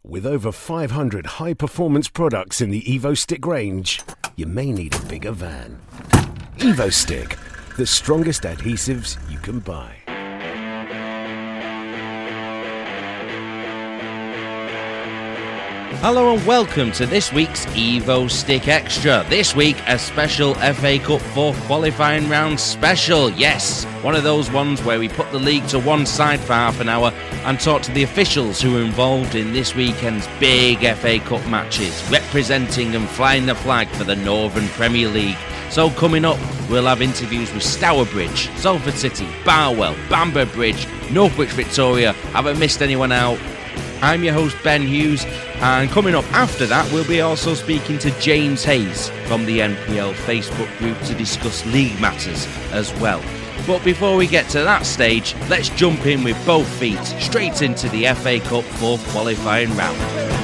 With over 500 high-performance products in the EvoStick range, you may need a bigger van. EvoStick, the strongest adhesives you can buy. Hello and welcome to this week's EvoStick Extra. This week, a special FA Cup 4th qualifying round special. Yes, one of those ones where we put the league to one side for half an hour and talk to the officials who were involved in this weekend's big FA Cup matches, representing and flying the flag for the Northern Premier League. So coming up, we'll have interviews with Stourbridge, Salford City, Barwell, Bamber Bridge, Northwich Victoria. Haven't missed anyone out. I'm your host, Ben Hughes, and coming up after that, we'll be also speaking to James Hayes from the NPL Facebook group to discuss league matters as well. But before we get to that stage, let's jump in with both feet straight into the FA Cup 4th qualifying round.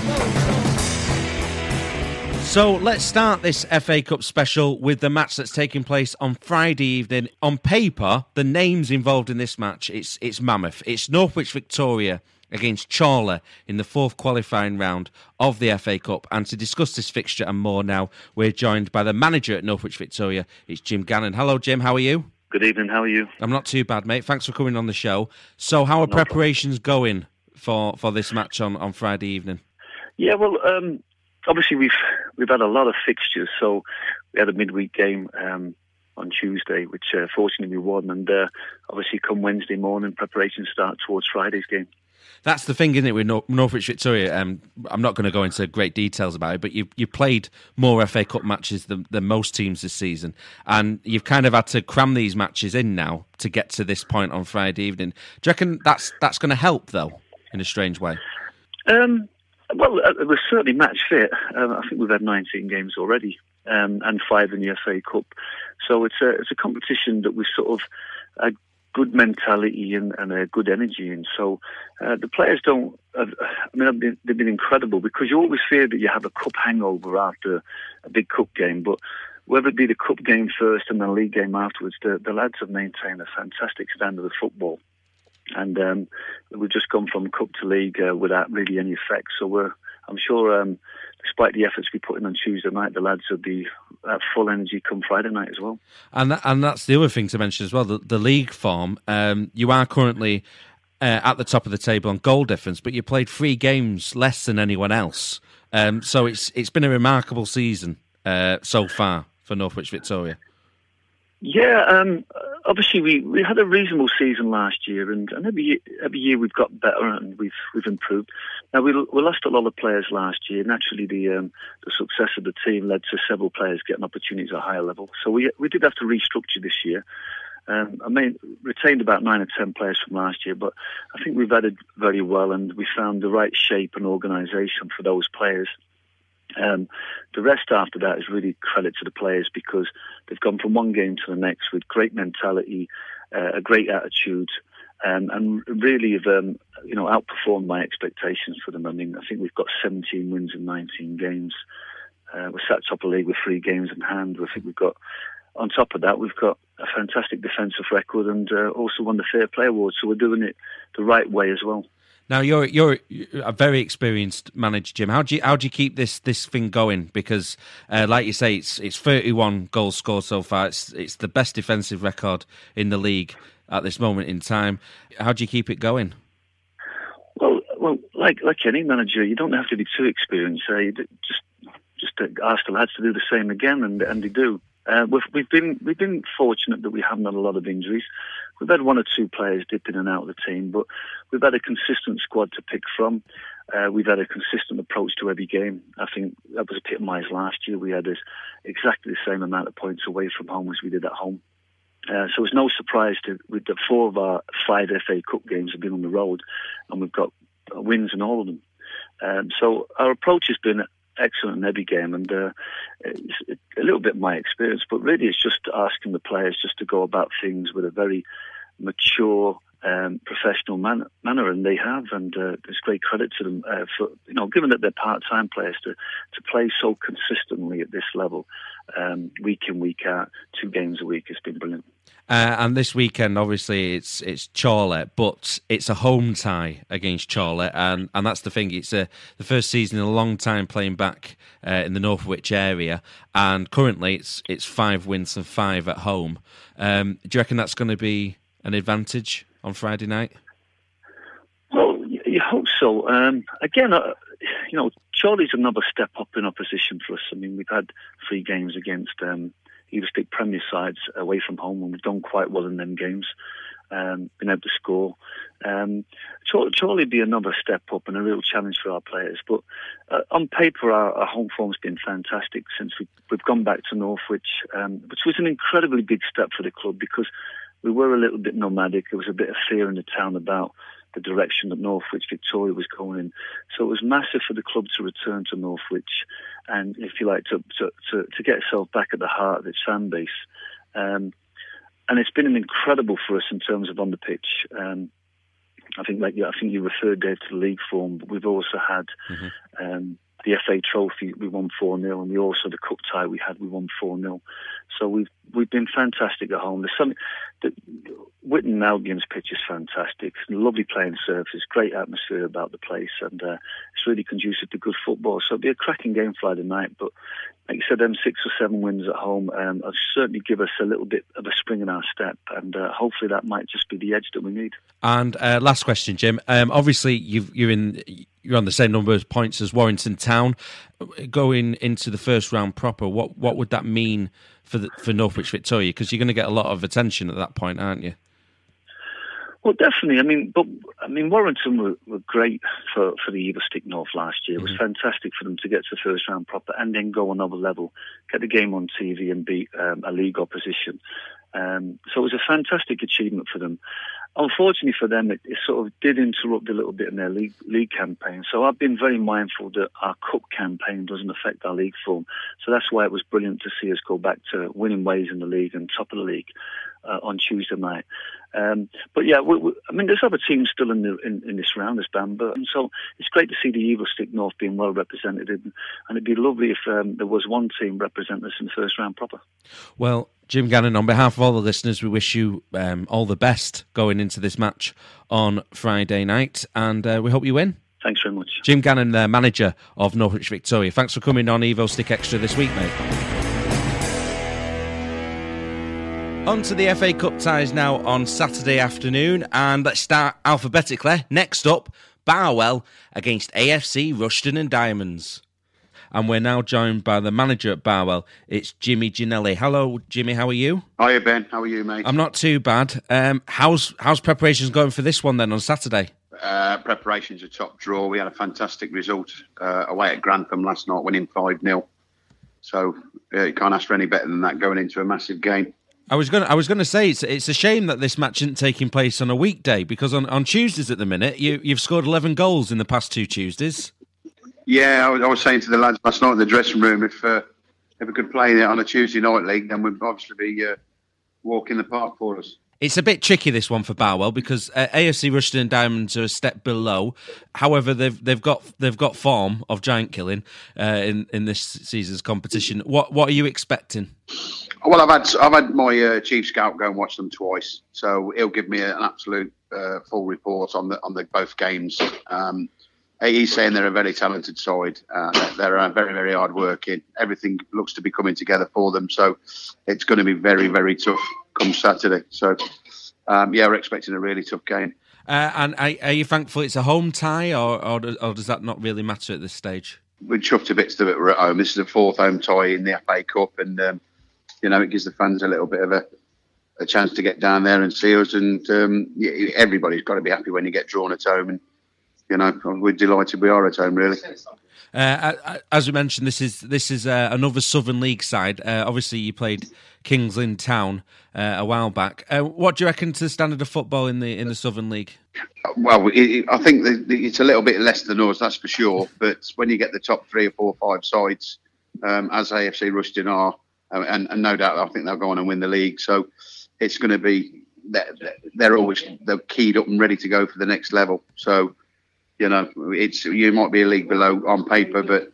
So let's start this FA Cup special with the match that's taking place on Friday evening. On paper, the names involved in this match, it's mammoth. It's Northwich Victoria against Chorley in the 4th qualifying round of the FA Cup. And to discuss this fixture and more now, we're joined by the manager at Northwich Victoria. It's Jim Gannon. Hello, Jim. How are you? Good evening. How are you? I'm not too bad, mate. Thanks for coming on the show. So how are preparations going for this match on Friday evening? Yeah, well, obviously we've had a lot of fixtures. So we had a midweek game on Tuesday, which fortunately we won. And obviously come Wednesday morning, preparations start towards Friday's game. That's the thing, isn't it, with Northwich Victoria? I'm not going to go into great details about it, but you played more FA Cup matches than most teams this season, and you've kind of had to cram these matches in now to get to this point on Friday evening. Do you reckon that's going to help, though, in a strange way? Well, we're certainly match fit. I think we've had 19 games already, and 5 in the FA Cup. So it's a competition that we've sort of good mentality and a good energy in. So the players they've been incredible, because you always fear that you have a cup hangover after a big cup game. But whether it be the cup game first and the league game afterwards, the lads have maintained a fantastic standard of football. And we've just gone from cup to league without really any effect. So I'm sure, despite the efforts we put in on Tuesday night, the lads will be at full energy come Friday night as well. And that's the other thing to mention as well, the league form. You are currently at the top of the table on goal difference, but you played 3 games less than anyone else. So it's been a remarkable season so far for Northwich Victoria. Yeah, obviously we had a reasonable season last year, and every year we've got better and we've improved. Now we lost a lot of players last year. Naturally, the success of the team led to several players getting opportunities at a higher level. So we did have to restructure this year. Retained about 9 or 10 players from last year, but I think we've added very well, and we found the right shape and organisation for those players. The rest after that is really credit to the players, because they've gone from one game to the next with great mentality, a great attitude, and really have outperformed my expectations for them. I mean, I think we've got 17 wins in 19 games. We're sat top of the league with 3 games in hand. I think we've got, on top of that, we've got a fantastic defensive record and also won the Fair Play Award. So we're doing it the right way as well. Now you're a very experienced manager, Jim. How do you keep this thing going? Because, like you say, it's 31 goals scored so far. It's the best defensive record in the league at this moment in time. How do you keep it going? Well, like any manager, you don't have to be too experienced. You just ask the lads to do the same again, and they do. We've been fortunate that we haven't had a lot of injuries. We've had 1 or 2 players dip in and out of the team, but we've had a consistent squad to pick from. We've had a consistent approach to every game. I think that was epitomised last year. We had exactly the same amount of points away from home as we did at home. So it's no surprise with the 4 of our 5 FA Cup games have been on the road, and we've got wins in all of them. So our approach has been excellent in every game, and it's a little bit my experience, but really it's just asking the players just to go about things with a very mature, professional manner, and they have, and there's great credit to them for given that they're part-time players to play so consistently at this level, week in, week out, 2 games a week has been brilliant. And this weekend, obviously, it's Chorley, but it's a home tie against Chorley, and that's the thing. It's the first season in a long time playing back in the Northwich area, and currently it's 5 wins and 5 at home. Do you reckon that's going to be an advantage on Friday night? Well, you hope so. Again, Chorley's another step up in opposition for us. I mean, we've had 3 games against Evo-Stik Premier sides away from home, and we've done quite well in them games, been able to score. Chorley would be another step up and a real challenge for our players. But on paper, our home form's been fantastic since we've gone back to Northwich, which was an incredibly big step for the club because we were a little bit nomadic. There was a bit of fear in the town about the direction that Northwich Victoria was going in. So it was massive for the club to return to Northwich and, if you like, to get itself back at the heart of its fan base. And it's been incredible for us in terms of on the pitch. I think you referred there to the league form, but we've also had the FA Trophy. We won 4-0, and we also the cup tie we won 4-0. So we've been fantastic at home. There's something that Witton Albion's pitch is fantastic. It's a lovely playing surface, great atmosphere about the place, and it's really conducive to good football. So it'll be a cracking game Friday night. But like you said, them 6 or 7 wins at home will certainly give us a little bit of a spring in our step, and hopefully that might just be the edge that we need. And last question, Jim. Obviously, you're on the same number of points as Warrington Town. Going into the first round proper, what would that mean for Northwich Victoria? Because you're going to get a lot of attention at that point, aren't you? Well, definitely. I mean, Warrington were great for the Evo-Stik North last year. It was fantastic for them to get to the first round proper and then go another level, get the game on TV and beat a league opposition. So it was a fantastic achievement for them. Unfortunately for them, it sort of did interrupt a little bit in their league campaign. So I've been very mindful that our cup campaign doesn't affect our league form. So that's why it was brilliant to see us go back to winning ways in the league and top of the league on Tuesday night. But yeah, there's other teams still in this round, this Bamber, and so it's great to see the Evo-Stik North being well represented, and it'd be lovely if there was one team representing us in the first round proper. Well, Jim Gannon, on behalf of all the listeners, we wish you all the best going into this match on Friday night, and we hope you win. Thanks very much. Jim Gannon, the manager of Norwich Victoria. Thanks for coming on Evo-Stik Extra this week, mate. On to the FA Cup ties now on Saturday afternoon, and let's start alphabetically. Next up, Barwell against AFC Rushden and Diamonds. And we're now joined by the manager at Barwell. It's Jimmy Ginelli. Hello, Jimmy, how are you? Hiya, Ben. How are you, mate? I'm not too bad. How's preparations going for this one then on Saturday? Preparations are top draw. We had a fantastic result away at Grantham last night, winning 5-0. So you can't ask for any better than that going into a massive game. I was going to say it's a shame that this match isn't taking place on a weekday, because on Tuesdays at the minute you've scored 11 goals in the past 2 Tuesdays. Yeah, I was saying to the lads last night in the dressing room, if we could play it on a Tuesday night league, then we'd obviously be walking the park for us. It's a bit tricky, this one, for Barwell, because AFC Rushden and Diamonds are a step below. However, they've got form of giant killing in this season's competition. What are you expecting? Well, I've had my chief scout go and watch them twice, so he'll give me an absolute full report on the both games. He's saying they're a very talented side. They're very, very hard working. Everything looks to be coming together for them, so it's going to be very, very tough come Saturday. So, we're expecting a really tough game. And are you thankful it's a home tie, or does that not really matter at this stage? We're chuffed to bits that we're at home. This is the 4th home tie in the FA Cup, and it gives the fans a little bit of a chance to get down there and see us. And everybody's got to be happy when you get drawn at home. And we're delighted we are at home, really. As we mentioned, this is another Southern League side. Obviously, you played Kings Lynn Town a while back. What do you reckon to the standard of football in the Southern League? Well, I think it's a little bit less than us, that's for sure. But when you get the top 3 or 4 or 5 sides, as AFC Rushden are, and no doubt I think they'll go on and win the league. So it's going to be they're always keyed up and ready to go for the next level. So. You might be a league below on paper, but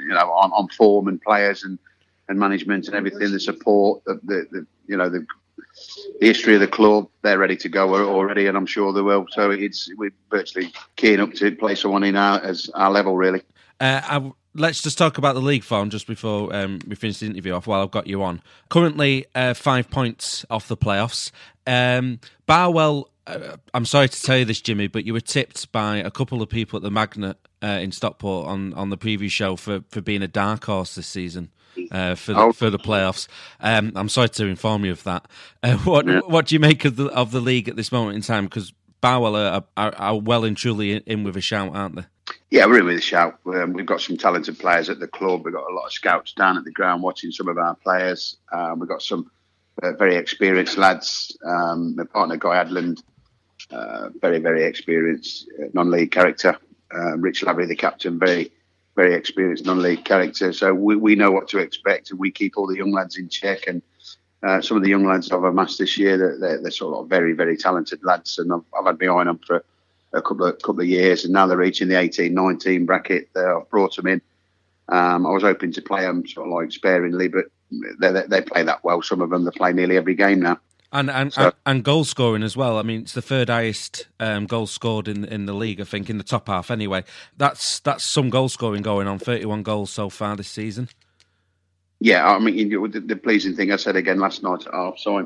on form and players and management and everything, the support, the the history of the club. They're ready to go already, and I'm sure they will. So we're virtually keying up to play someone in as our level, really. Let's just talk about the league form just before we finish the interview off while I've got you on. Currently 5 points off the playoffs. Barwell, I'm sorry to tell you this, Jimmy, but you were tipped by a couple of people at the Magnet in Stockport on the preview show for being a dark horse this season for the playoffs. I'm sorry to inform you of that. What do you make of the league at this moment in time? Because Barwell are well and truly in with a shout, aren't they? Yeah, we're in with a shout. We've got some talented players at the club. We've got a lot of scouts down at the ground watching some of our players. We've got some very experienced lads. My partner, Guy Adland, very, very experienced non-league character. Rich Lavery, the captain, very, very experienced non-league character. So we know what to expect, and we keep all the young lads in check. And some of the young lads I've amassed this year, they're sort of very, very talented lads, and I've had my eye on them for a couple of years, and now they're reaching the 18-19 bracket. I've brought them in. I was hoping to play them sort of like sparingly, but they play that well. Some of them, they play nearly every game now. And goal scoring as well. I mean, it's the third highest goal scored in the league, I think, in the top half anyway. That's some goal scoring going on, 31 goals so far this season. Yeah, I mean, the pleasing thing I said again last night at half-time,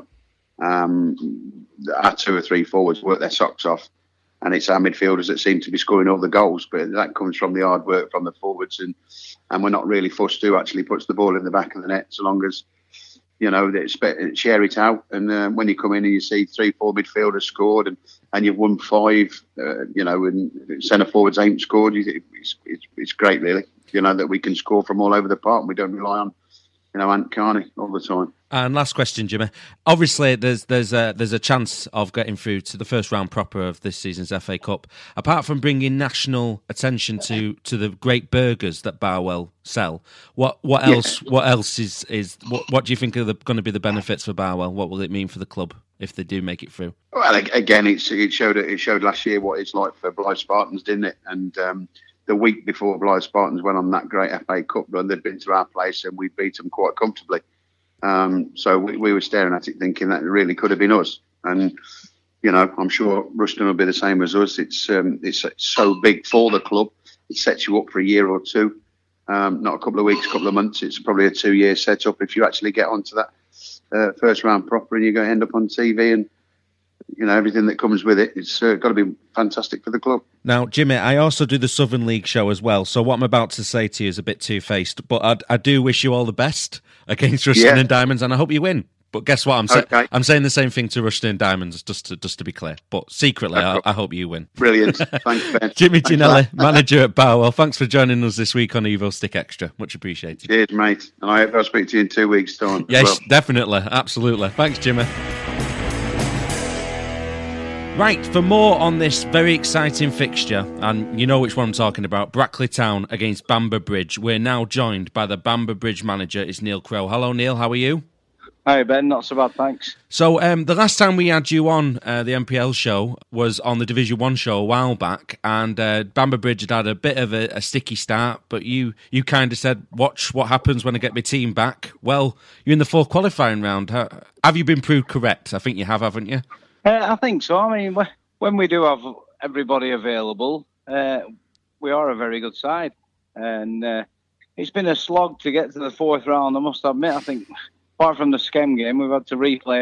our 2 or 3 forwards work their socks off, and it's our midfielders that seem to be scoring all the goals, but that comes from the hard work from the forwards, and we're not really fussed who actually puts the ball in the back of the net, so long as, you know, they share it out. And when you come in and you see 3-4 midfielders scored and you've won 5, you know, and centre forwards ain't scored, it's great, really, you know, that we can score from all over the park and we don't rely on, you know, Ant Carney all the time. And last question, Jimmy. Obviously, there's a chance of getting through to the first round proper of this season's FA Cup. Apart from bringing national attention to the great burgers that Barwell sell, what else? What else is what do you think are going to be the benefits for Barwell? What will it mean for the club if they do make it through? Well, again, it showed last year what it's like for Blyth Spartans, didn't it? And the week before Blyth Spartans went on that great FA Cup run, they'd been to our place and we beat them quite comfortably. So we were staring at it thinking that it really could have been us. And, you know, I'm sure Rushden will be the same as us. It's so big for the club. It sets you up for a year or two, not a couple of weeks, couple of months. It's probably a 2-year setup if you actually get onto that first round proper and you're going to end up on TV and, you know, everything that comes with it. It's got to be fantastic for the club. Now, Jimmy, I also do the Southern League show as well, so what I'm about to say to you is a bit two-faced, but I do wish you all the best against Rushden and Diamonds, and I hope you win. But guess what? I'm saying the same thing to Rushden and Diamonds, just to be clear. But secretly, I hope you win. Brilliant. Thanks, Ben. Jimmy Ginelli, manager at Barwell. Thanks for joining us this week on Evo Stick Extra. Much appreciated. Cheers, mate. And I hope I'll speak to you in 2 weeks' time. Yes, definitely. Absolutely. Thanks, Jimmy. Right, for more on this very exciting fixture, and you know which one I'm talking about, Brackley Town against Bamber Bridge, we're now joined by the Bamber Bridge manager, it's Neil Crowe. Hello, Neil, how are you? Hi, Ben, not so bad, thanks. So, the last time we had you on the MPL show was on the Division 1 show a while back, and Bamber Bridge had a bit of a sticky start, but you kind of said, watch what happens when I get my team back. Well, you're in the 4th qualifying round. Have you been proved correct? I think you have, haven't you? I think so. I mean, when we do have everybody available, we are a very good side. And it's been a slog to get to the 4th round, I must admit. I think, apart from the Skem game, we've had to replay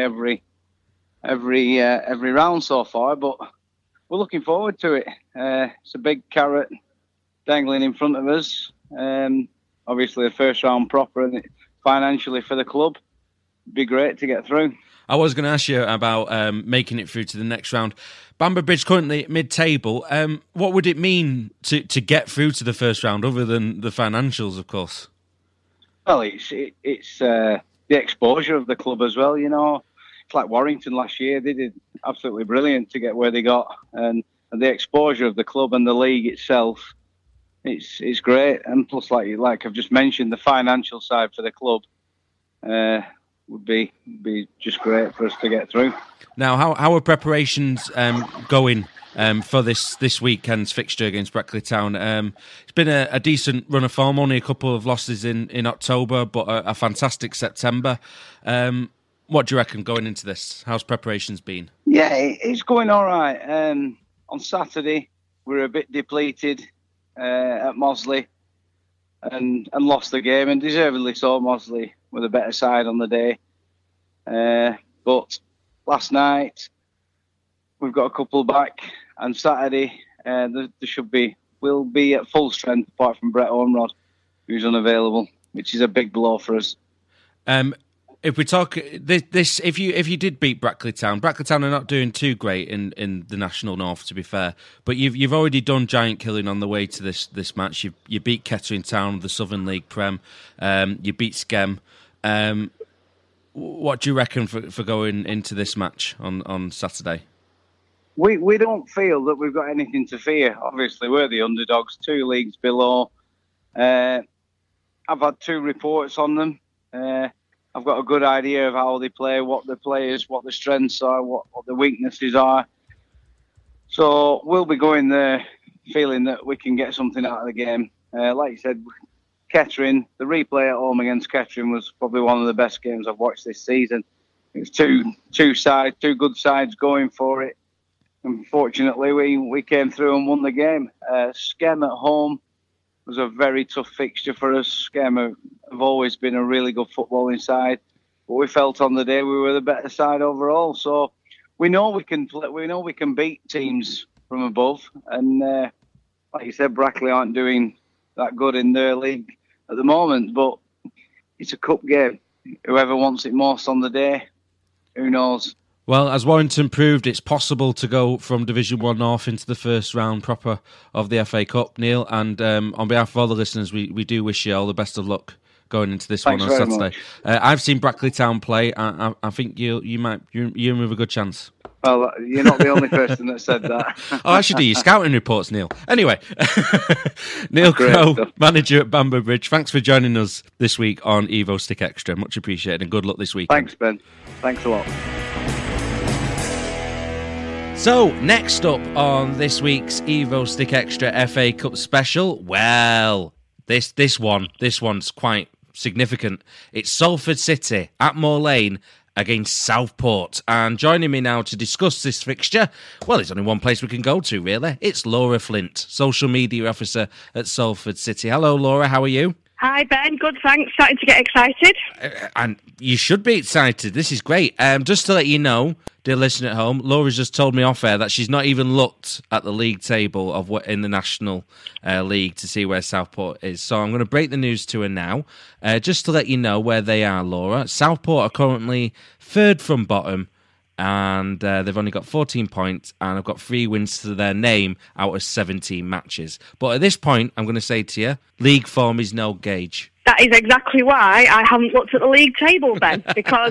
every round so far, but we're looking forward to it. It's a big carrot dangling in front of us. Obviously, the first round proper, and financially for the club, it'd be great to get through. I was going to ask you about making it through to the next round. Bamber Bridge currently mid-table. What would it mean to get through to the first round, other than the financials, of course? Well, it's the exposure of the club as well. You know, it's like Warrington last year. They did absolutely brilliant to get where they got, and the exposure of the club and the league itself, it's great. And plus, like I've just mentioned, the financial side for the club. Would be just great for us to get through. Now, how are preparations going for this weekend's fixture against Brackley Town? It's been a decent run of form, only a couple of losses in October, but a fantastic September. What do you reckon going into this? How's preparations been? Yeah, it's going all right. On Saturday, we were a bit depleted at Mosley and lost the game, and deservedly so. Mosley were the better side on the day. But last night, we've got a couple back, and Saturday, we'll be at full strength apart from Brett Ormrod, who's unavailable, which is a big blow for us. If we talk this, if you did beat Brackley Town are not doing too great in the National North, to be fair. But you've already done giant killing on the way to this match. You beat Kettering Town, the Southern League Prem. You beat Skem. What do you reckon for going into this match on Saturday? We don't feel that we've got anything to fear. Obviously, we're the underdogs, 2 leagues below. I've had 2 reports on them. I've got a good idea of how they play, what the players, what the strengths are, what the weaknesses are. So we'll be going there feeling that we can get something out of the game. Like you said, Kettering, the replay at home against Kettering was probably one of the best games I've watched this season. It was two good sides going for it. Unfortunately, we came through and won the game. Skem at home was a very tough fixture for us. Skem have always been a really good footballing side, but we felt on the day we were the better side overall. So we know we can beat teams from above, and like you said, Brackley aren't doing that good in their league at the moment, but it's a cup game. Whoever wants it most on the day, who knows? Well, as Warrington proved, it's possible to go from Division 1 North into the first round proper of the FA Cup, Neil. And on behalf of all the listeners, we do wish you all the best of luck going into this one on Saturday. I've seen Brackley Town play. I think you have a good chance. Well, you're not the only person that said that. Oh, I should do your scouting reports, Neil. Anyway, Neil Crow, manager at Bamber Bridge, thanks for joining us this week on Evo Stick Extra. Much appreciated, and good luck this weekend. Thanks, Ben. Thanks a lot. So, next up on this week's Evo Stick Extra FA Cup special, well, this one's quite significant. It's Salford City at Moor Lane against Southport. And joining me now to discuss this fixture, well, there's only one place we can go to, really. It's Laura Flint, social media officer at Salford City. Hello, Laura, how are you? Hi, Ben. Good, thanks. Starting to get excited. And you should be excited. This is great. Just to let you know, dear listener at home, Laura's just told me off air that she's not even looked at the league table of what in the National League to see where Southport is. So I'm going to break the news to her now. Just to let you know where they are, Laura. Southport are currently third from bottom, and they've only got 14 points, and have got 3 wins to their name out of 17 matches. But at this point, I'm going to say to you, league form is no gauge. That is exactly why I haven't looked at the league table, Ben, because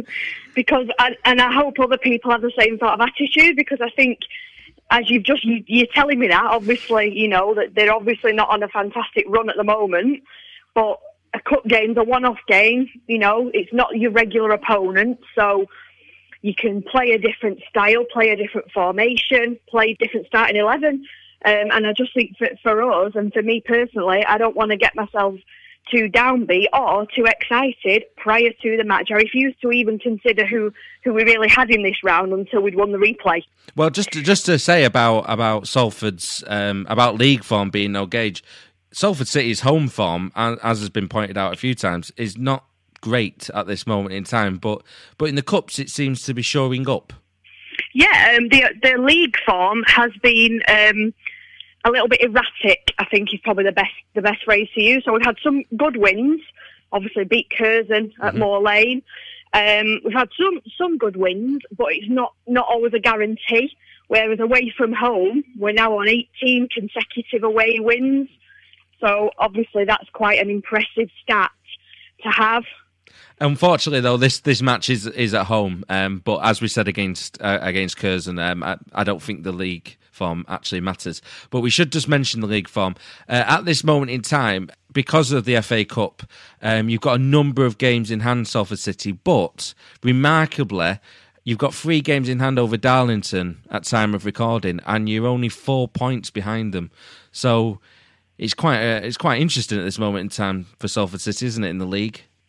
I hope other people have the same sort of attitude, because I think, as you're telling me that, obviously, you know, that they're obviously not on a fantastic run at the moment, but a cup game's a one-off game, you know, it's not your regular opponent, so you can play a different style, play a different formation, play different starting 11. And I just think for us, and for me personally, I don't want to get myself too downbeat or too excited prior to the match. I refuse to even consider who we really had in this round until we'd won the replay. Well, just to say about Salford's, about league form being no gauge, Salford City's home form, as has been pointed out a few times, is not great at this moment in time, but in the cups it seems to be shoring up. Yeah, the league form has been a little bit erratic, I think is probably the best phrase to use. So we've had some good wins, obviously beat Curzon at Moor Lane. We've had some good wins, but it's not always a guarantee. Whereas away from home, we're now on 18 consecutive away wins. So obviously that's quite an impressive stat to have. Unfortunately, though, this match is at home. But as we said against Curzon, I don't think the league form actually matters. But we should just mention the league form. At this moment in time, because of the FA Cup, you've got a number of games in hand, Salford City. But remarkably, you've got 3 games in hand over Darlington at time of recording, and you're only 4 points behind them. So it's quite interesting at this moment in time for Salford City, isn't it, in the league?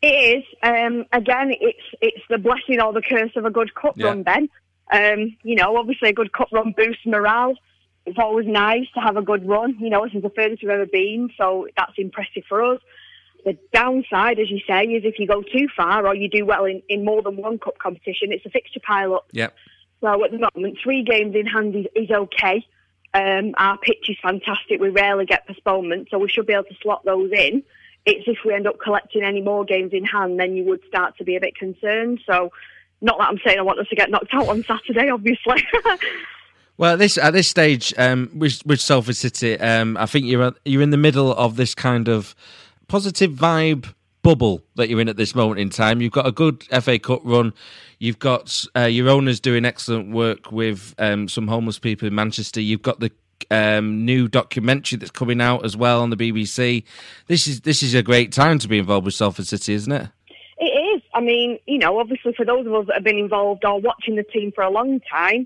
It is. Again, it's the blessing or the curse of a good cup run, Ben. Obviously a good cup run boosts morale. It's always nice to have a good run. This is the furthest we've ever been, so that's impressive for us. The downside, as you say, is if you go too far or you do well in more than one cup competition, it's a fixture pile-up. Yep. So at the moment, 3 games in hand is okay. Our pitch is fantastic. We rarely get postponement, so we should be able to slot those in. It's if we end up collecting any more games in hand, then you would start to be a bit concerned. So, not that I'm saying I want us to get knocked out on Saturday, obviously. Well, at this stage, with Salford City, I think you're in the middle of this kind of positive vibe bubble that you're in at this moment in time. You've got a good FA Cup run. You've got your owners doing excellent work with some homeless people in Manchester. You've got the new documentary that's coming out as well on the BBC. This is a great time to be involved with Salford City, isn't it? It is. I mean, obviously for those of us that have been involved or watching the team for a long time,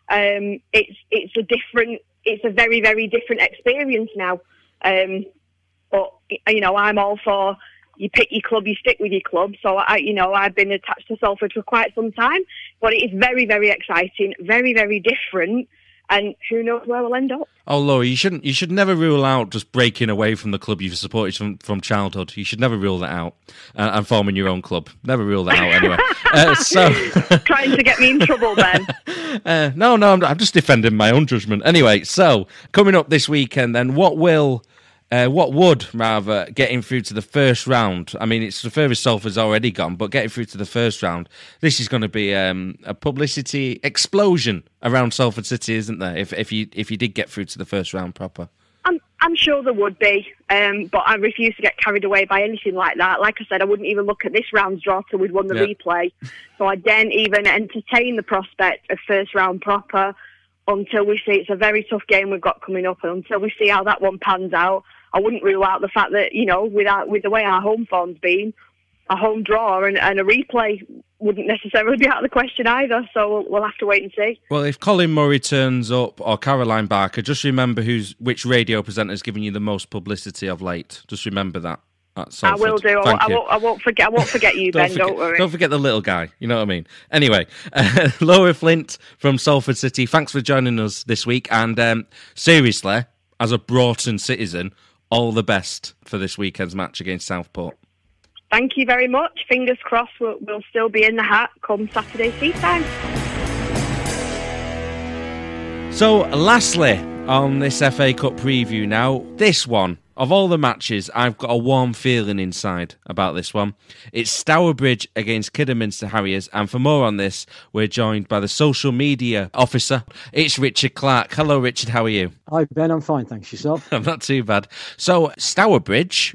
it's a very, very different experience now. But I'm all for you pick your club, you stick with your club. So I've been attached to Salford for quite some time, but it is very, very exciting, very, very different. And who knows where we'll end up. Oh, Laurie, you should never rule out just breaking away from the club you've supported from childhood. You should never rule that out and forming your own club. Never rule that out anyway. Trying to get me in trouble, Ben. No, I'm just defending my own judgment. Anyway, so coming up this weekend then, what would getting through to the first round? I mean, it's the furthest Salford's already gone, but getting through to the first round, this is going to be a publicity explosion around Salford City, isn't there? If you did get through to the first round proper, I'm sure there would be, but I refuse to get carried away by anything like that. Like I said, I wouldn't even look at this round's draw till we'd won the replay, so I didn't even entertain the prospect of first round proper until we see. It's a very tough game we've got coming up, and until we see how that one pans out. I wouldn't rule out the fact that, with the way our home form's been, a home draw and a replay wouldn't necessarily be out of the question either. So we'll have to wait and see. Well, if Colin Murray turns up or Caroline Barker, just remember which radio presenter's giving you the most publicity of late. Just remember that. I will do. I won't forget you, Ben. Don't worry. Don't forget the little guy. You know what I mean? Anyway, Laura Flint from Salford City, thanks for joining us this week. And seriously, as a Broughton citizen, all the best for this weekend's match against Southport. Thank you very much. Fingers crossed we'll still be in the hat come Saturday tea time. So, lastly, on this FA Cup preview now, this one, of all the matches, I've got a warm feeling inside about this one. It's Stourbridge against Kidderminster Harriers, and for more on this, we're joined by the social media officer. It's Richard Clark. Hello, Richard. How are you? Hi, Ben. I'm fine, thanks. Yourself? I'm not too bad. So, Stourbridge,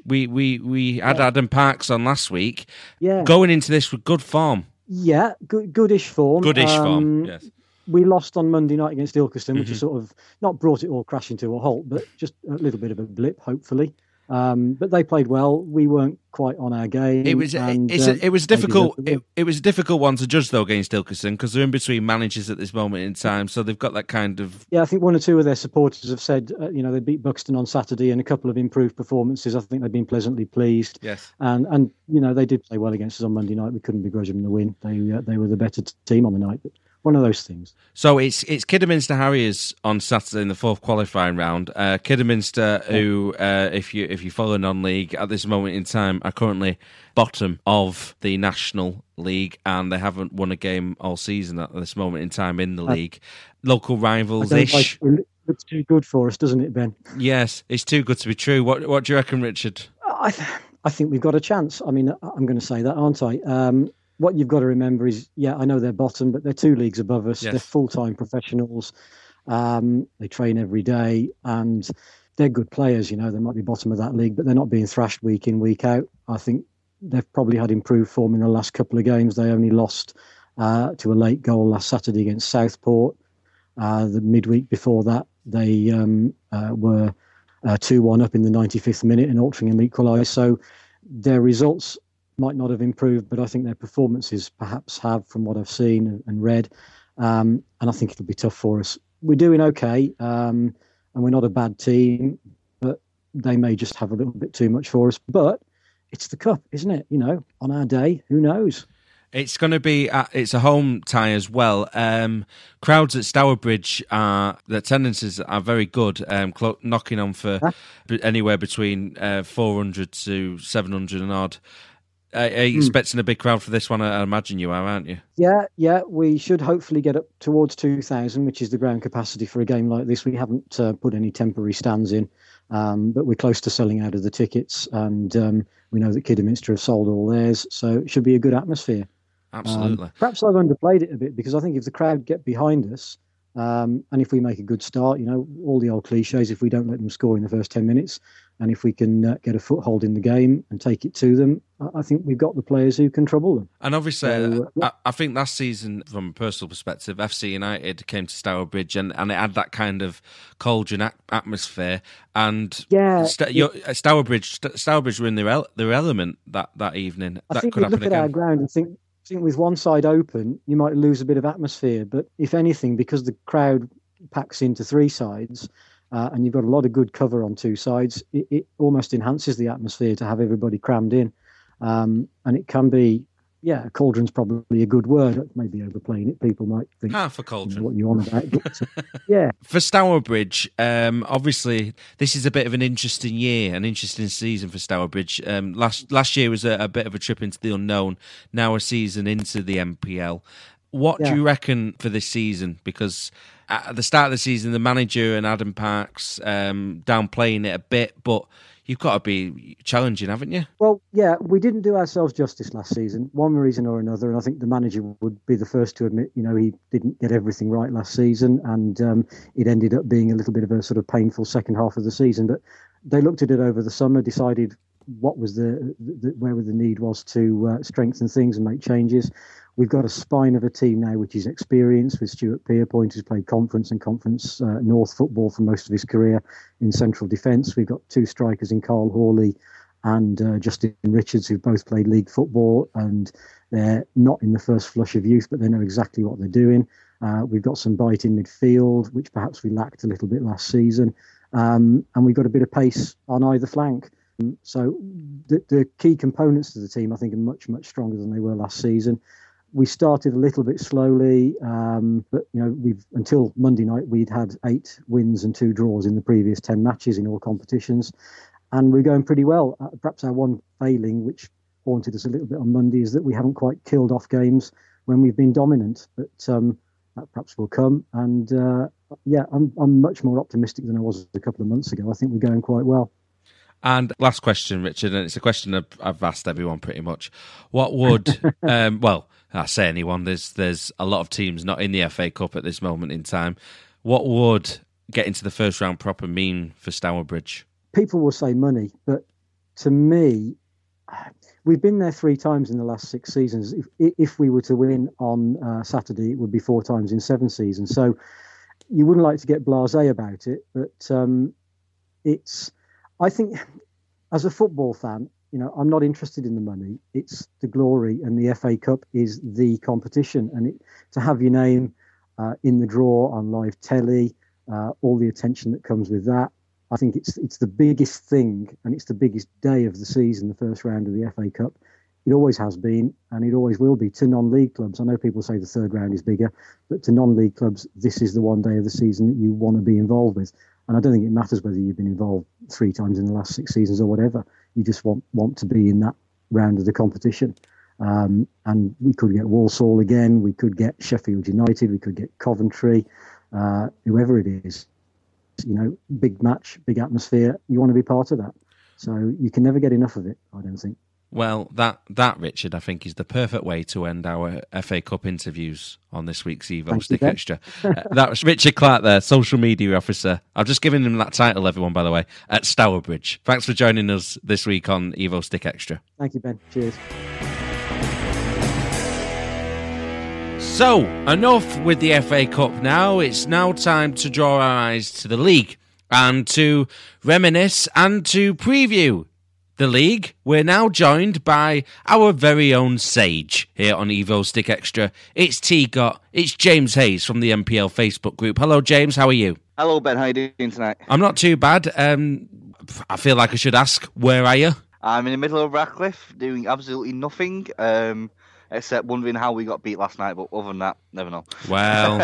we had Adam Parks on last week. Yeah. Going into this with good form. Yeah, goodish form. Goodish form, yes. We lost on Monday night against Ilkeston, which has sort of not brought it all crashing to a halt, but just a little bit of a blip, hopefully. But they played well. We weren't quite on our game. It was difficult. It was a difficult one to judge though against Ilkeston because they're in between managers at this moment in time, so they've got that kind of. Yeah, I think one or two of their supporters have said, they beat Buxton on Saturday and a couple of improved performances. I think they've been pleasantly pleased. Yes, and they did play well against us on Monday night. We couldn't begrudge them the win. They were the better team on the night. But one of those things. So it's Kidderminster Harriers on Saturday in the fourth qualifying round. Kidderminster, who, if you follow non-league at this moment in time, are currently bottom of the National League, and they haven't won a game all season at this moment in time in the league. Local rivals-ish. It's too good for us, doesn't it, Ben? Yes, it's too good to be true. What do you reckon, Richard? I think we've got a chance. I mean, I'm going to say that, aren't I? What you've got to remember is, I know they're bottom, but they're 2 leagues above us. Yes. They're full-time professionals. They train every day, and they're good players. They might be bottom of that league, but they're not being thrashed week in, week out. I think they've probably had improved form in the last couple of games. They only lost to a late goal last Saturday against Southport. The midweek before that, they were 2-1 up in the 95th minute, and Altrincham equalised. So their results might not have improved, but I think their performances perhaps have, from what I've seen and read. And I think it'll be tough for us. We're doing okay, and we're not a bad team, but they may just have a little bit too much for us. But it's the cup, isn't it? On our day, who knows? It's going to be it's a home tie as well. Crowds at Stourbridge the attendances are very good, knocking on for anywhere between 400 to 700 and odd. Are you expecting a big crowd for this one? I imagine you are, aren't you? Yeah. We should hopefully get up towards 2,000, which is the ground capacity for a game like this. We haven't put any temporary stands in, but we're close to selling out of the tickets, and we know that Kidderminster have sold all theirs, so it should be a good atmosphere. Absolutely. Perhaps I've underplayed it a bit, because I think if the crowd get behind us, and if we make a good start, all the old cliches, if we don't let them score in the first 10 minutes, and if we can get a foothold in the game and take it to them, I think we've got the players who can trouble them. And obviously, I think last season, from a personal perspective, FC United came to Stourbridge and it had that kind of cauldron atmosphere. And Stourbridge were in their element that evening. I think we look at our ground and think with one side open, you might lose a bit of atmosphere. But if anything, because the crowd packs into three sides, and you've got a lot of good cover on two sides, it almost enhances the atmosphere to have everybody crammed in. And it can be, a cauldron's probably a good word. Maybe overplaying it. People might think half a cauldron. What you want about it. Yeah. For Stourbridge, obviously, this is a bit of an interesting year, an interesting season for Stourbridge. Last year was a bit of a trip into the unknown. Now a season into the MPL. What do you reckon for this season? Because at the start of the season, the manager and Adam Parks downplaying it a bit, but you've got to be challenging, haven't you? Well, yeah, we didn't do ourselves justice last season, one reason or another, and I think the manager would be the first to admit, he didn't get everything right last season, and it ended up being a little bit of a sort of painful second half of the season. But they looked at it over the summer, decided what was where the need was to strengthen things and make changes. We've got a spine of a team now which is experienced, with Stuart Pierpoint, who's played Conference and Conference North football for most of his career in central defence. We've got two strikers in Carl Hawley and Justin Richards, who've both played league football, and they're not in the first flush of youth, but they know exactly what they're doing. We've got some bite in midfield, which perhaps we lacked a little bit last season, and we've got a bit of pace on either flank. So the key components of the team, I think, are much, much stronger than they were last season. We started a little bit slowly, but until Monday night, we'd had 8 wins and 2 draws in the previous 10 matches in all competitions, and we're going pretty well. Perhaps our one failing, which haunted us a little bit on Monday, is that we haven't quite killed off games when we've been dominant. But that perhaps will come, and I'm much more optimistic than I was a couple of months ago. I think we're going quite well. And last question, Richard, and it's a question I've asked everyone pretty much. What would, I say anyone, there's a lot of teams not in the FA Cup at this moment in time. What would getting to the first round proper mean for Stourbridge? People will say money, but to me, we've been there 3 times in the last 6 seasons. If we were to win on Saturday, it would be 4 times in 7 seasons. So you wouldn't like to get blasé about it, but I think, as a football fan, I'm not interested in the money. It's the glory, and the FA Cup is the competition. And to have your name in the draw on live telly, all the attention that comes with that, I think it's the biggest thing, and it's the biggest day of the season, the first round of the FA Cup. It always has been, and it always will be to non-league clubs. I know people say the third round is bigger, but to non-league clubs, this is the one day of the season that you want to be involved with. And I don't think it matters whether you've been involved 3 times in the last 6 seasons or whatever. You just want to be in that round of the competition. And we could get Walsall again. We could get Sheffield United. We could get Coventry, whoever it is. Big match, big atmosphere. You want to be part of that. So you can never get enough of it, I don't think. Well, that Richard, I think, is the perfect way to end our FA Cup interviews on this week's Evo Stick Extra. That was Richard Clark there, social media officer. I've just given him that title, everyone, by the way, at Stourbridge. Thanks for joining us this week on Evo Stick Extra. Thank you, Ben. Cheers. So, enough with the FA Cup now. It's now time to draw our eyes to the league and to reminisce and to preview the league. We're now joined by our very own sage here on Evo Stick Extra. It's T-Got, it's James Hayes from the MPL Facebook group. Hello, James, how are you? Hello, Ben, how are you doing tonight? I'm not too bad. I feel like I should ask, where are you? I'm in the middle of Radcliffe doing absolutely nothing, except wondering how we got beat last night. But other than that, never know. Well,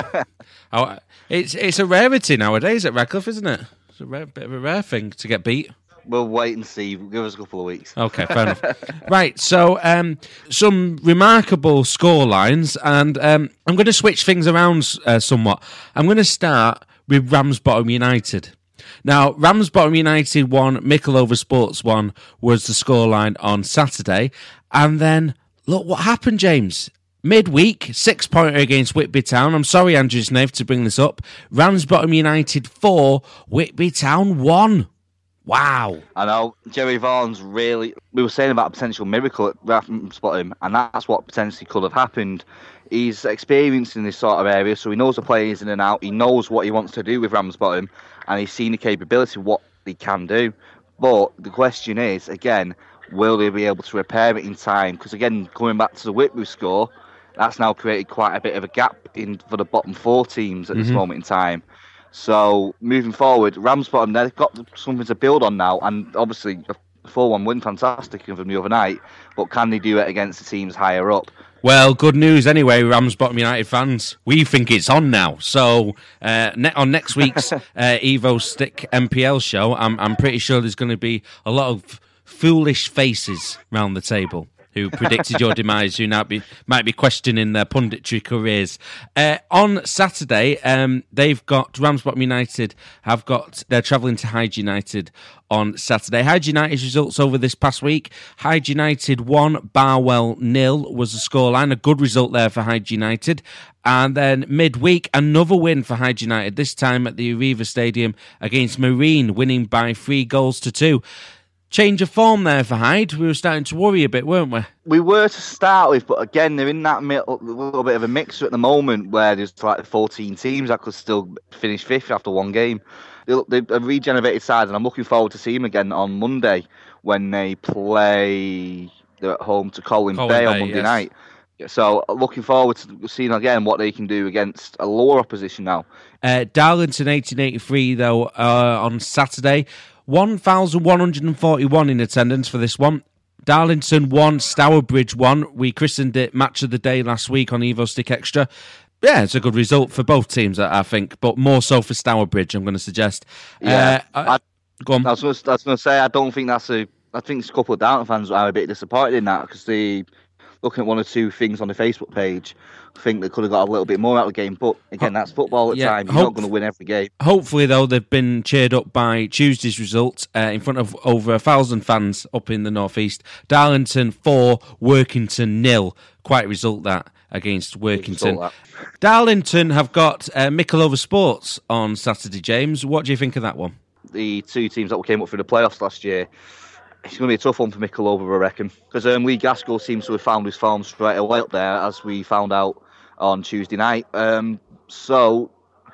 it's a rarity nowadays at Radcliffe, isn't it? It's a bit of a rare thing to get beat. We'll wait and see. Give us a couple of weeks. Okay, fair enough. Right, so some remarkable score lines, and I'm going to switch things around somewhat. I'm going to start with Ramsbottom United. Now, Ramsbottom United 1, Mickleover Sports 1 was the scoreline on Saturday. And then, look what happened, James. Midweek, 6-pointer against Whitby Town. I'm sorry, Andrew Snaith, to bring this up. Ramsbottom United 4, Whitby Town 1. Wow. I know. Jerry Vaughan's really... We were saying about a potential miracle at Ramsbottom, and that's what potentially could have happened. He's experienced in this sort of area, so he knows the players in and out. He knows what he wants to do with Ramsbottom, and he's seen the capability of what he can do. But the question is, again, will they be able to repair it in time? Because, again, coming back to the Whitby score, that's now created quite a bit of a gap for the bottom 4 teams at this moment in time. So, moving forward, Ramsbottom, they've got something to build on now, and obviously a 4-1 win, fantastic from the other night, but can they do it against the teams higher up? Well, good news anyway, Ramsbottom United fans. We think it's on now. So, on next week's Evo Stick MPL show, I'm pretty sure there's going to be a lot of foolish faces round the table who predicted your demise, who now might be questioning their punditry careers. On Saturday, they've got Ramsbottom United they're travelling to Hyde United on Saturday. Hyde United's results over this past week: Hyde United 1, Barwell 0 was the scoreline. A good result there for Hyde United. And then midweek, another win for Hyde United, this time at the Arriva Stadium against Marine, winning by 3-2. Change of form there for Hyde. We were starting to worry a bit, weren't we? We were to start with, but again, they're in that little bit of a mixer at the moment where there's like 14 teams that could still finish 5th after one game. They're a regenerated side, and I'm looking forward to seeing them again on Monday when they play. They're at home to Colwyn Bay on Monday night. So looking forward to seeing again what they can do against a lower opposition now. Darlington 1883, though, on Saturday. 1,141 in attendance for this one. Darlington 1, Stourbridge 1. We christened it Match of the Day last week on Evo Stick Extra. Yeah, it's a good result for both teams, I think, but more so for Stourbridge, I'm going to suggest. Yeah, go on. I was going to say, I don't think that's I think a couple of Darlington fans are a bit disappointed in that because they, looking at one or two things on the Facebook page, I think they could have got a little bit more out of the game. But again, that's football at the time. You're not going to win every game. Hopefully, though, they've been cheered up by Tuesday's result in front of over 1,000 fans up in the northeast. Darlington 4, Workington 0. Quite a result that against Workington. Darlington have got Mickleover Sports on Saturday, James. What do you think of that one? The two teams that came up through the playoffs last year. It's going to be a tough one for Mickleover, I reckon, because Lee Gaskell seems to have found his form straight away up there, as we found out on Tuesday night. So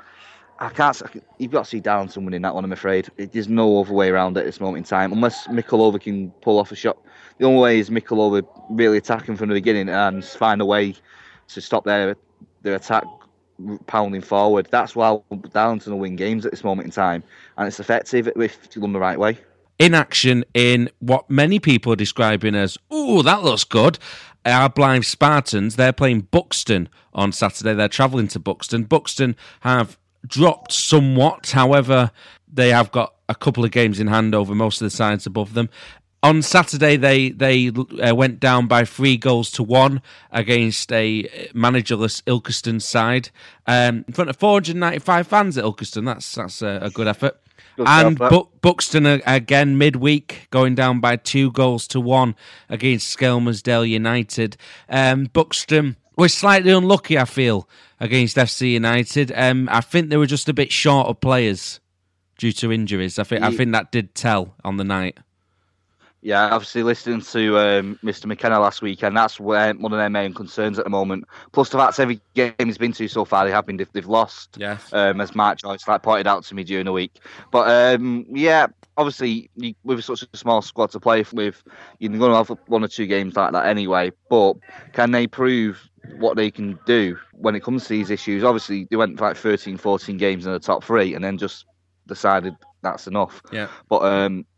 you've got to see Darlington winning that one, I'm afraid. There's no other way around it at this moment in time, unless Mickleover can pull off a shot. The only way is Mickleover really attacking from the beginning and find a way to stop their attack pounding forward. That's why Darlington will win games at this moment in time, and it's effective if done the right way. In action in what many people are describing as, ooh, that looks good. Our Blythe Spartans, they're playing Buxton on Saturday. They're travelling to Buxton. Buxton have dropped somewhat. However, they have got a couple of games in hand over most of the sides above them. On Saturday, they went down by 3-1 against a managerless Ilkeston side. In front of 495 fans at Ilkeston. That's a good effort. And Buxton again midweek going down by 2-1 against Skelmersdale United. Buxton was slightly unlucky, I feel, against FC United. I think they were just a bit short of players due to injuries. I think that did tell on the night. Yeah, obviously listening to Mr. McKenna last week, and that's one of their main concerns at the moment. Plus the fact every game he's been to so far, they've lost. Yes. As Mark Joyce pointed out to me during the week. But yeah, obviously with such a small squad to play with, you're going to have 1 or 2 games like that anyway. But can they prove what they can do when it comes to these issues? Obviously, they went for like 13, 14 games in the top 3, and then just decided that's enough. Yeah. But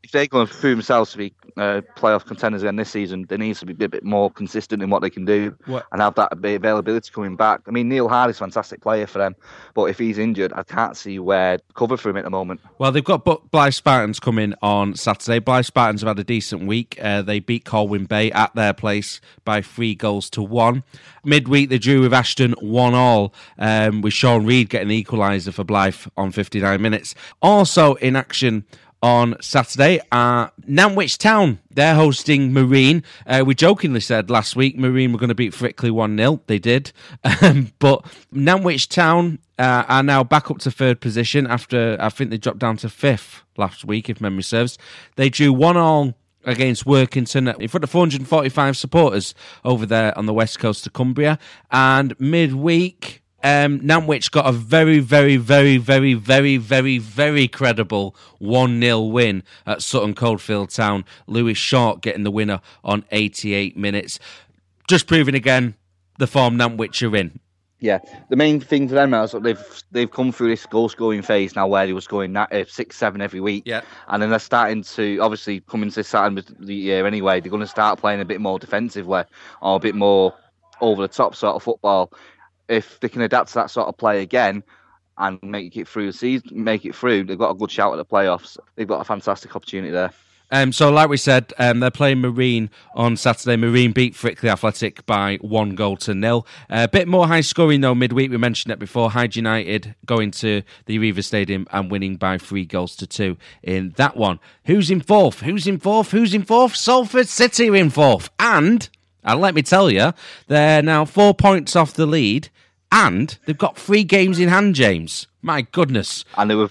if they're going to prove themselves to be playoff contenders again this season, they need to be a bit more consistent in what they can do and have that availability coming back. I mean, Neil Hardy's a fantastic player for them, but if he's injured, I can't see where cover for him at the moment. Well, they've got Blythe Spartans coming on Saturday. Blythe Spartans have had a decent week. They beat Colwyn Bay at their place by 3-1. Midweek, they drew with Ashton 1-1, with Sean Reid getting the equaliser for Blythe on 59 minutes. Also in action on Saturday, Nantwich Town, they're hosting Marine. We jokingly said last week Marine were going to beat Frickley 1-0. They did. But Nantwich Town are now back up to third position after, I think they dropped down to fifth last week, if memory serves. They drew 1-1 against Workington in front of 445 supporters over there on the west coast of Cumbria. And midweek, Nantwich got a very, very, very, very, very, very, very credible 1-0 win at Sutton Coldfield Town. Lewis Short getting the winner on 88 minutes. Just proving again the form Nantwich are in. Yeah, the main thing for them now is that they've come through this goal-scoring phase now where they were scoring 6-7 every week. Yeah. And then they're starting to, obviously, come into this side of the year anyway, they're going to start playing a bit more defensively or a bit more over-the-top sort of football. If they can adapt to that sort of play again and make it through the season, they've got a good shout at the playoffs. They've got a fantastic opportunity there. So like we said, they're playing Marine on Saturday. Marine beat Frickley Athletic by 1-0. A bit more high scoring though midweek. We mentioned it before. Hyde United going to the Aviva Stadium and winning by 3-2 in that one. Who's in fourth? Salford City are in fourth. And let me tell you, they're now 4 points off the lead. And they've got 3 games in hand, James. My goodness. And it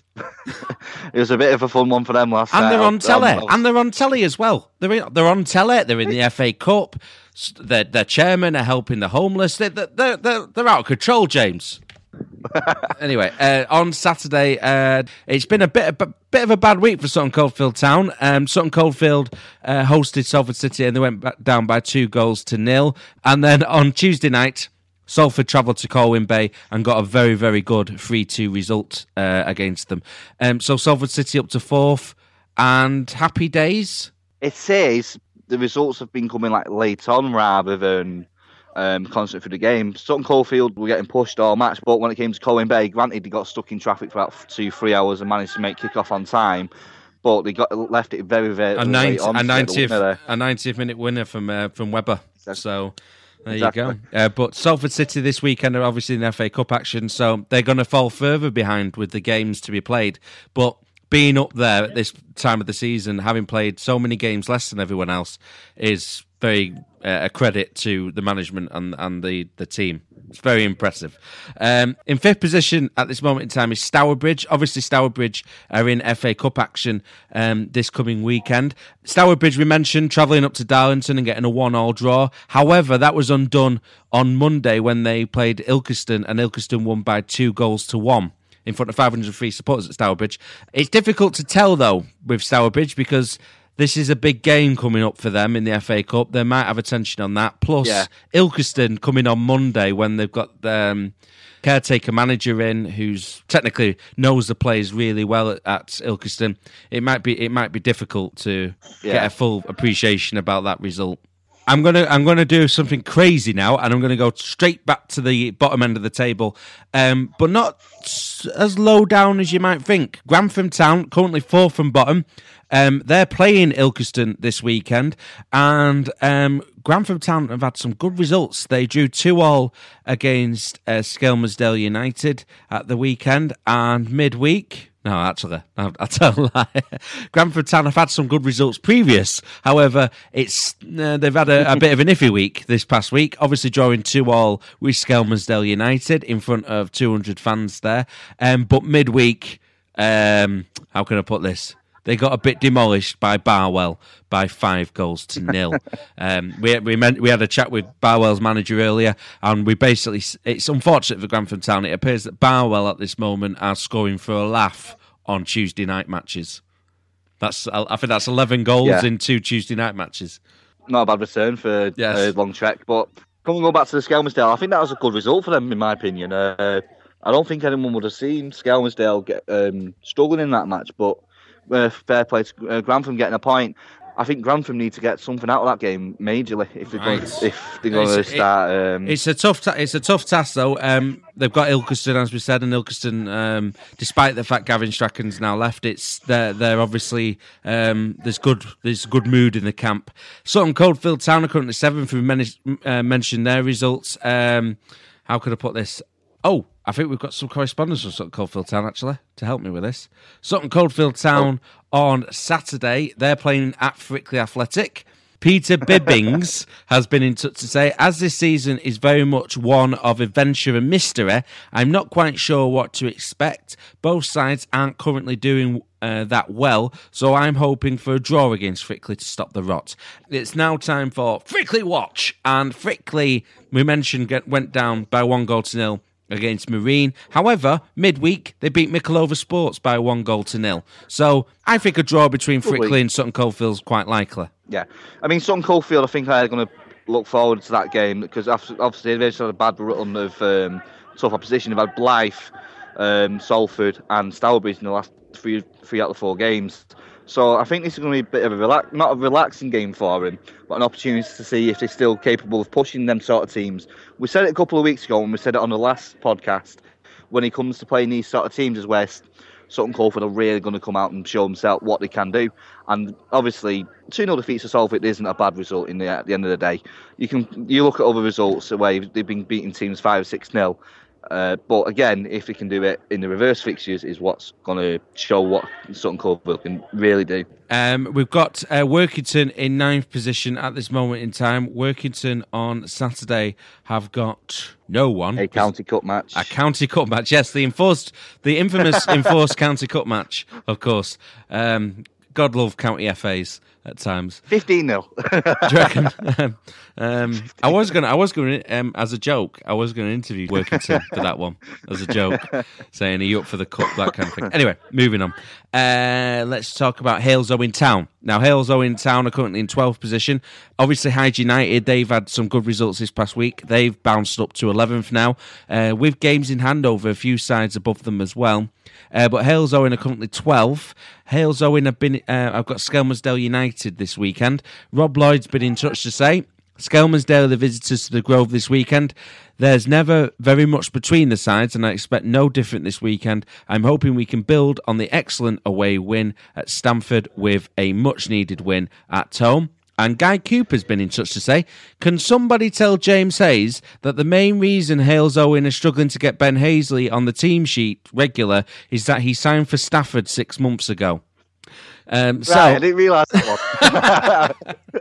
was a bit of a fun one for them last night. And they're on telly. And they're on telly as well. They're on telly. They're in the FA Cup. Their chairman are helping the homeless. They're out of control, James. Anyway, on Saturday, it's been a bit of a bad week for Sutton Coldfield Town. Sutton Coldfield hosted Salford City and they went down by 2-0. And then on Tuesday night, Salford travelled to Colwyn Bay and got a very, very good 3-2 result against them. So Salford City up to fourth, and happy days. It says the results have been coming like late on rather than constant through the game. Sutton Coldfield were getting pushed all match, but when it came to Colwyn Bay, granted they got stuck in traffic for about 2-3 hours and managed to make kick-off on time. But they left it very, very late on. A 90th minute winner from Webber. So there you go. But Salford City this weekend are obviously in FA Cup action, so they're going to fall further behind with the games to be played. But being up there at this time of the season, having played so many games less than everyone else, is very a credit to the management and the team. It's very impressive. In fifth position at this moment in time is Stourbridge. Obviously, Stourbridge are in FA Cup action this coming weekend. Stourbridge, we mentioned, travelling up to Darlington and getting a 1-1 draw. However, that was undone on Monday when they played Ilkeston, and Ilkeston won by 2-1 in front of 503 supporters at Stourbridge. It's difficult to tell, though, with Stourbridge because this is a big game coming up for them in the FA Cup. They might have attention on that. Plus, Ilkeston coming on Monday when they've got the caretaker manager in who's technically knows the players really well at Ilkeston. It might be difficult to get a full appreciation about that result. I'm gonna do something crazy now, and I'm gonna go straight back to the bottom end of the table, but not as low down as you might think. Grantham Town currently fourth from bottom. They're playing Ilkeston this weekend, and Grantham Town have had some good results. They drew 2-2 against Skelmersdale United at the weekend, and midweek. No, actually, I'll tell a lie. Grantham Town have had some good results previous. However, they've had a bit of an iffy week this past week. Obviously, drawing 2-2 with Skelmersdale United in front of 200 fans there. But midweek, how can I put this? They got a bit demolished by Barwell by 5-0. We had a chat with Barwell's manager earlier, and it's unfortunate for Grantham Town. It appears that Barwell at this moment are scoring for a laugh on Tuesday night matches. I think that's 11 goals in 2 Tuesday night matches. Not a bad return for a long trek, but coming back to the Skelmersdale, I think that was a good result for them, in my opinion. I don't think anyone would have seen Skelmersdale get struggling in that match, but fair play to Grantham getting a point. I think Grantham need to get something out of that game majorly if they're going to start. It's a tough task though. They've got Ilkeston, as we said, and Ilkeston, despite the fact Gavin Strachan's now left, they're obviously there's good mood in the camp. Sutton Coldfield Town are currently 7th. We mentioned their results. How could I put this? Oh, I think we've got some correspondence from Sutton Coldfield Town, actually, to help me with this. Sutton Coldfield Town on Saturday, they're playing at Frickley Athletic. Peter Bibbings has been in touch to say, as this season is very much one of adventure and mystery, I'm not quite sure what to expect. Both sides aren't currently doing that well, so I'm hoping for a draw against Frickley to stop the rot. It's now time for Frickley Watch, and Frickley, we mentioned, went down by 1-0 against Marine. However, midweek, they beat Mickleover Sports by 1-0. So I think a draw between Frickley and Sutton Coldfield is quite likely. Yeah. I mean, Sutton Coldfield, I think they're going to look forward to that game because obviously they've had a bad run of tough opposition. They've had Blythe, Salford and Stourbridge in the last three out of the 4 games. So I think this is going to be a bit of not a relaxing game for him, but an opportunity to see if they're still capable of pushing them sort of teams. We said it a couple of weeks ago, and we said it on the last podcast, when he comes to playing these sort of teams as West, Sutton Coldfield are really going to come out and show themselves what they can do. And obviously, 2-0 defeats to Salford isn't a bad result at the end of the day. You look at other results where they've been beating teams 5-6-0. But again, if we can do it in the reverse fixtures, is what's going to show what Sutton Coldfield can really do. We've got Workington in 9th position at this moment in time. Workington on Saturday have got no one. A county cup match. A county cup match, yes. The infamous enforced county cup match, of course. God love county FAs at times. 15-0. Do you reckon? I was going to, as a joke, I was going to interview Workington for that one as a joke, saying, are you up for the cup, that kind of thing. Anyway, moving on. Let's talk about Halesowen Town. Now, Halesowen Town are currently in 12th position. Obviously, Hyde United, they've had some good results this past week. They've bounced up to 11th now, with games in hand over a few sides above them as well. But Halesowen are currently 12th. Halesowen have been, I've got Skelmersdale United this weekend. Rob Lloyd's been in touch to say, Skelmersdale are the visitors to the Grove this weekend. There's never very much between the sides, and I expect no different this weekend. I'm hoping we can build on the excellent away win at Stamford with a much-needed win at home. And Guy Cooper's been in touch to say, can somebody tell James Hayes that the main reason Halesowen are struggling to get Ben Hazley on the team sheet regular is that he signed for Stafford 6 months ago? Right, I didn't realise that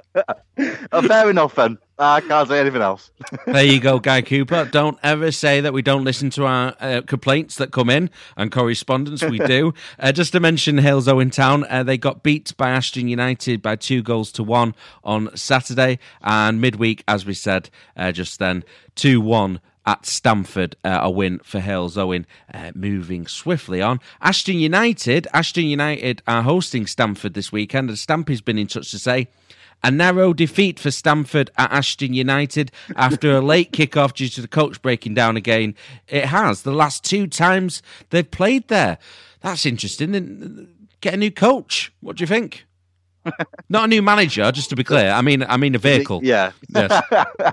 one. Fair enough then. I can't say anything else. There you go, Guy Cooper. Don't ever say that we don't listen to our complaints that come in and correspondence. We do. Just to mention Halesowen Town, they got beat by Ashton United by 2-1 on Saturday. And midweek, as we said just then, 2-1 at Stamford, a win for Halesowen. Moving swiftly on, Ashton United are hosting Stamford this weekend, and Stampy's been in touch to say, a narrow defeat for Stamford at Ashton United after a late kick-off due to the coach breaking down again. It has, the last 2 times they've played there. That's interesting. Then get a new coach. What do you think? Not a new manager, just to be clear. I mean a vehicle. Yeah. Yes.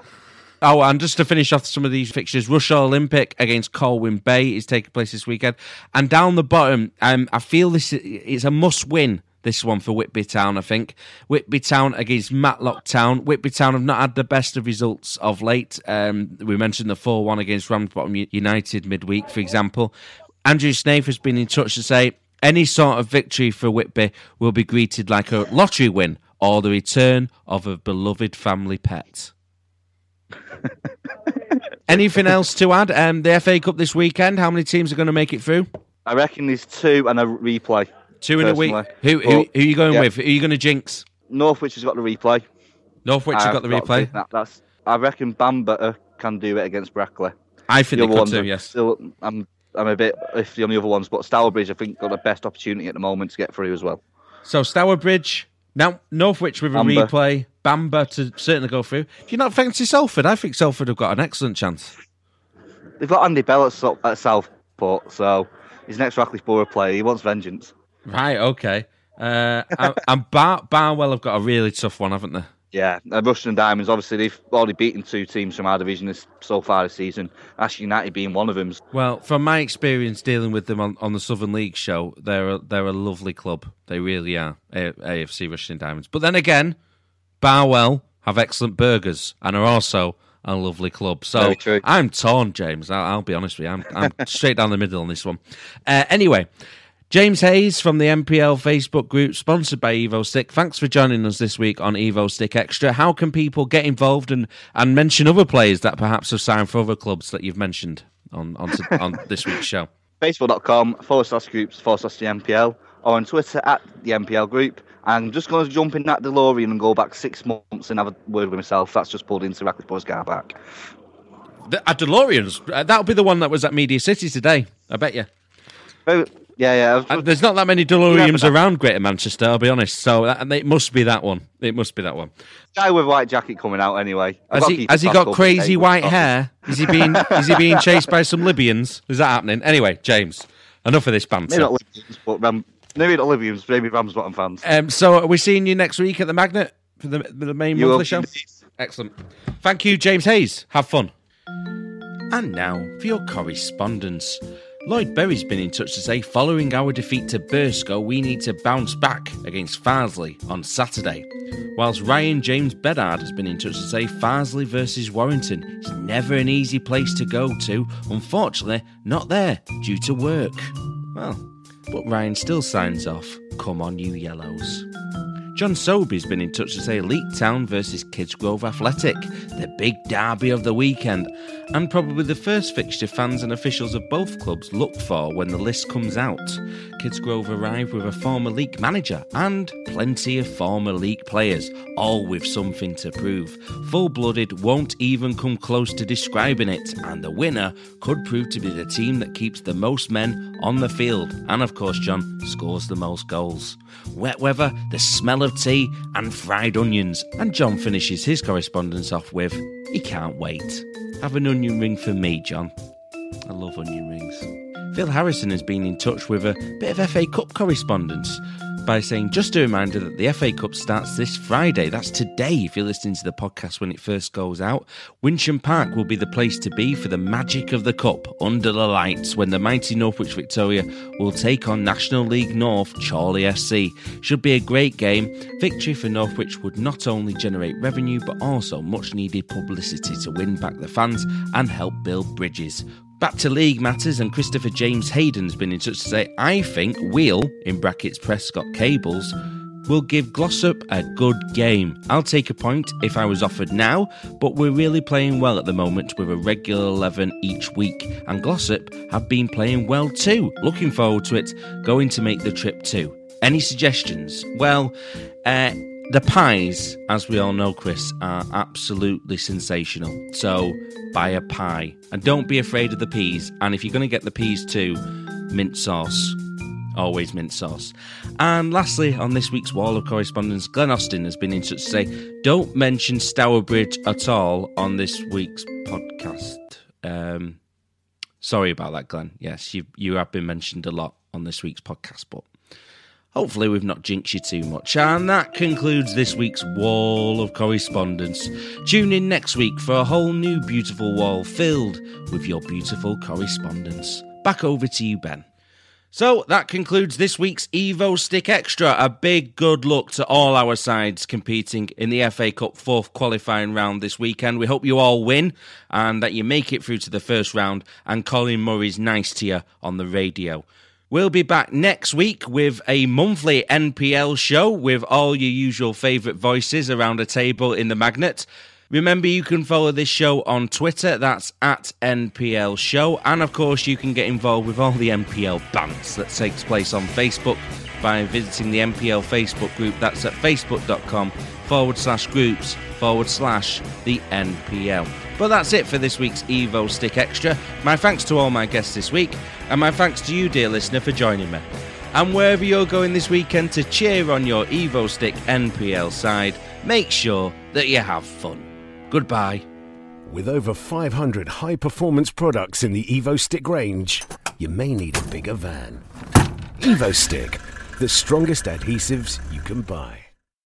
Oh, and just to finish off some of these fixtures, Rushall Olympic against Colwyn Bay is taking place this weekend. And down the bottom, I feel this is a must-win, this one for Whitby Town, I think. Whitby Town against Matlock Town. Whitby Town have not had the best of results of late. We mentioned the 4-1 against Ramsbottom United midweek, for example. Andrew Snaith has been in touch to say, any sort of victory for Whitby will be greeted like a lottery win or the return of a beloved family pet. Anything else to add? The FA Cup this weekend, how many teams are going to make it through? I reckon there's 2 and a replay. 2 in a week. Who are you going with? Who are you going to jinx? Northwich has got the replay. Northwich have got the replay? I reckon Bamber can do it against Brackley. I think they could too, yes. Still, I'm a bit iffy on the other ones, but Stourbridge, I think, got the best opportunity at the moment to get through as well. So Stourbridge, now Northwich with a replay, Bamber to certainly go through. Do you not fancy Salford? I think Salford have got an excellent chance. They've got Andy Bell at Southport, so he's an ex-Rackley Borough player. He wants vengeance. Right, okay. And Barwell have got a really tough one, haven't they? Yeah, Rushden Diamonds, obviously, they've already beaten 2 teams from our division so far this season, Ashton United being one of them. Well, from my experience dealing with them on the Southern League show, they're a lovely club. They really are, AFC Rushden Diamonds. But then again, Barwell have excellent burgers and are also a lovely club. So I'm torn, James. I'll be honest with you. I'm straight down the middle on this one. Anyway, James Hayes from the NPL Facebook group, sponsored by Evo Stick. Thanks for joining us this week on Evo Stick Extra. How can people get involved and mention other players that perhaps have signed for other clubs that you've mentioned on this week's show? Facebook.com/groups/the NPL, or on Twitter @the NPL group. I'm just going to jump in that DeLorean and go back 6 months and have a word with myself. That's just pulled into Rackets Boys car park. At DeLorean's? That'll be the one that was at Media City today, I bet you. Yeah. There's not that many DeLoreans around Greater Manchester, I'll be honest. So it must be that one. Guy with white jacket coming out anyway. Has he got crazy white hair? Is he being chased by some Libyans? Is that happening? Anyway, James, enough of this banter. Maybe not Libyans, but maybe not Libyans, maybe Ramsbottom fans. So are we seeing you next week at the Magnet for the main monthly show? Excellent. Thank you, James Hayes. Have fun. And now for your correspondence. Lloyd Berry's been in touch to say, following our defeat to Burscough, we need to bounce back against Farsley on Saturday. Whilst Ryan James Bedard has been in touch to say, Farsley versus Warrington is never an easy place to go to. Unfortunately, not there due to work. Well, but Ryan still signs off, come on you yellows. John Soby's been in touch to say Leek Town versus Kidsgrove Athletic, the big derby of the weekend, and probably the first fixture fans and officials of both clubs look for when the list comes out. Kidsgrove arrived with a former Leek manager and plenty of former Leek players, all with something to prove. Full-blooded won't even come close to describing it, and the winner could prove to be the team that keeps the most men on the field, and of course John scores the most goals. Wet weather, the smell of tea and fried onions, and John finishes his correspondence off with, he can't wait. Have an onion ring for me, John. I love onion rings. Phil Harrison has been in touch with a bit of FA Cup correspondence by saying, just a reminder that the FA Cup starts this Friday. That's today if you're listening to the podcast when it first goes out. Wincham Park will be the place to be for the magic of the Cup under the lights when the mighty Northwich Victoria will take on National League North Chorley FC. Should be a great game. Victory for Northwich would not only generate revenue but also much needed publicity to win back the fans and help build bridges. Back to league matters, and Christopher James Hayden's been in touch to say, I think we'll, in brackets Prescott Cables, will give Glossop a good game. I'll take a point if I was offered now, but we're really playing well at the moment with a regular 11 each week, and Glossop have been playing well too. Looking forward to it, going to make the trip too. Any suggestions? Well, the pies, as we all know, Chris, are absolutely sensational. So, buy a pie. And don't be afraid of the peas. And if you're going to get the peas too, mint sauce. Always mint sauce. And lastly, on this week's Wall of Correspondence, Glenn Austin has been in touch to say, don't mention Stourbridge at all on this week's podcast. Sorry about that, Glenn. Yes, you have been mentioned a lot on this week's podcast, but hopefully we've not jinxed you too much. And that concludes this week's Wall of Correspondence. Tune in next week for a whole new beautiful wall filled with your beautiful correspondence. Back over to you, Ben. So that concludes this week's Evo Stick Extra. A big good luck to all our sides competing in the FA Cup 4th qualifying round this weekend. We hope you all win and that you make it through to the first round and Colin Murray's nice to you on the radio. We'll be back next week with a monthly NPL show with all your usual favourite voices around a table in the Magnet. Remember, you can follow this show on Twitter, that's @NPL Show, and of course you can get involved with all the NPL bants that takes place on Facebook by visiting the NPL Facebook group, that's at facebook.com/groups/the NPL. But that's it for this week's Evo Stick Extra. My thanks to all my guests this week, and my thanks to you, dear listener, for joining me. And wherever you're going this weekend to cheer on your Evo Stick NPL side, make sure that you have fun. Goodbye. With over 500 high-performance products in the Evo Stick range, you may need a bigger van. Evo Stick, the strongest adhesives you can buy.